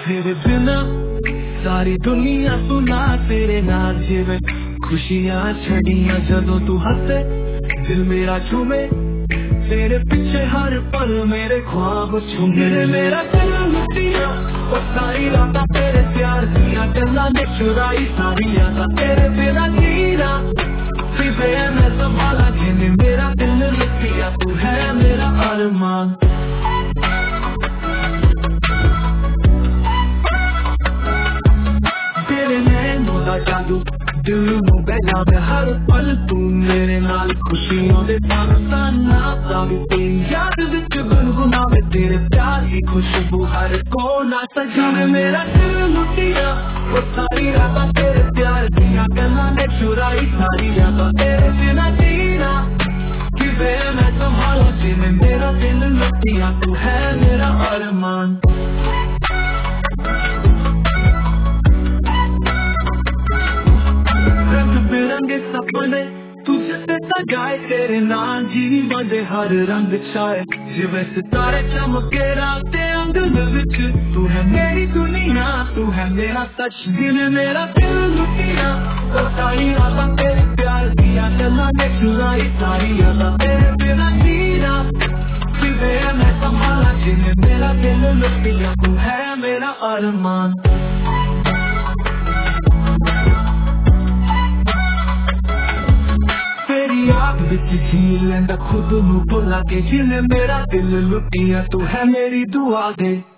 तेरे बिना सारी दुनिया सुना तेरे नाल जिवे खुशियां छड़ियां जदों तू हंसे दिल मेरा झूमे तेरे पीछे हर पल मेरे ख्वाब झूमे मेरा दिल लुटिया और सारी रातां तेरे प्यार दियां गल्लां ने चुराई सारी यादां तेरे बिना जीना फिर मैं संभाला जिन्हें मेरा दिल लुटिया तू है मेरा अरमान। तेरे नैनों दा जादू दिल नूं बहलावे हर पल तू मेरे नाल खुशियों दे ताना तावी तेरी याद विच गुनगुनावे तेरे प्यार की खुशबू हर कोना सजावे मेरा दिल लुटिया वो सारी रातां तेरे प्यार दियां गल्लां ने चुराई सारी यादां तेरे बिना जीना किवें मैं संभाला जिवें मेरा दिल लुटिया तू है मेरा अरमान। बिरंगे सपने तुझसे सजाए तेरे नाम जीवन दे हर रंग छाए जिवे सितारे चमके रात दे अंगन विच तू है मेरी दुनिया तू है मेरा सच जिन्हें मेरा दिल लुटिया तो सारी रातां तेरे प्यार दियां गल्लां ने चुराई सारी यादां तेरे बिना जीना फिर मैं संभाला जिन्हें मेरा दिल लुटिया तू है मेरा अरमान। याद विच जी लैंदा खुद नू भुला के जिन्हें मेरा दिल लुटिया तू है मेरी दुआ दे।